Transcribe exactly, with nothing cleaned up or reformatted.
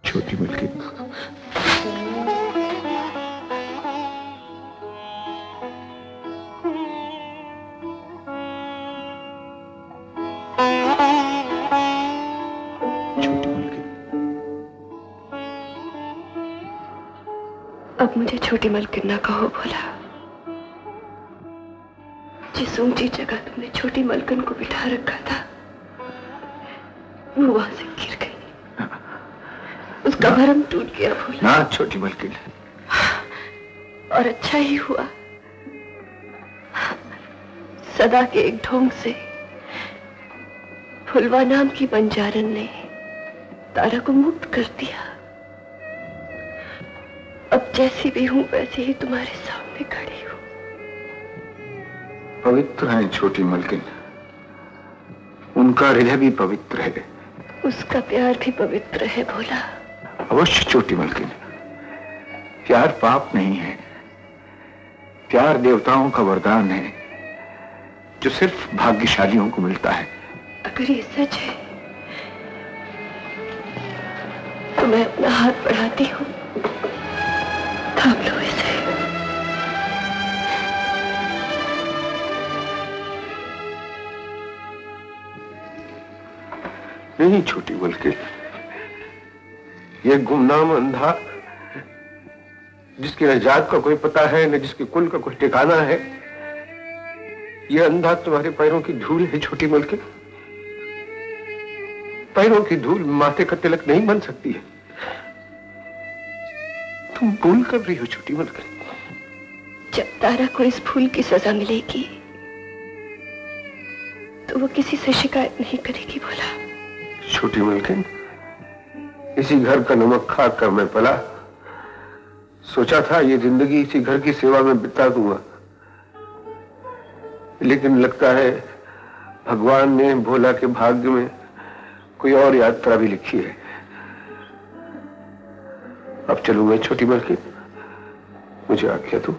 छोटी मलकिन, अब मुझे छोटी मलकिन ना कहो भोला। जिस ऊंची जगह तुमने छोटी मलकिन को बिठा रखा था वो वहां से गिर गई, उसका भरम टूट गया भोला। ना छोटी मलकिन, और अच्छा ही हुआ। सदा के एक ढोंग से फुलवा नाम की बंजारन ने तारा को मुक्त कर दिया। अब जैसी भी हूं वैसे ही तुम्हारे सामने खड़ी हूं। पवित्र है छोटी मलकिन, उनका हृदय भी पवित्र है, उसका प्यार भी पवित्र है भोला। अवश्य छोटी मलकिन, प्यार पाप नहीं है, प्यार देवताओं का वरदान है जो सिर्फ भाग्यशालियों को मिलता है। अगर ये सच है तो मैं अपना हाथ बढ़ाती हूँ, थाम लो इसे। नहीं छोटी मलकिन, ये गुमनाम अंधा जिसकी न जात का कोई पता है न जिसके कुल का कोई ठिकाना है, ये अंधा तुम्हारे पैरों की धूल है छोटी मलकिन। पैरों की धूल माथे का तिलक नहीं बन सकती है। तुम भूल कर रही हो छोटी मलकिन। जब तारा को इस भूल की सजा मिलेगी तो वो किसी से शिकायत नहीं करेगी भोला। छोटी मलकिन, इसी घर का नमक खाकर मैं पला, सोचा था ये जिंदगी इसी घर की सेवा में बिता दूंगा, लेकिन लगता है भगवान ने भोला के भाग्य में कोई और यात्रा भी लिखी है। अब चलूं मैं छोटी मलकिन, मुझे आज्ञा दो।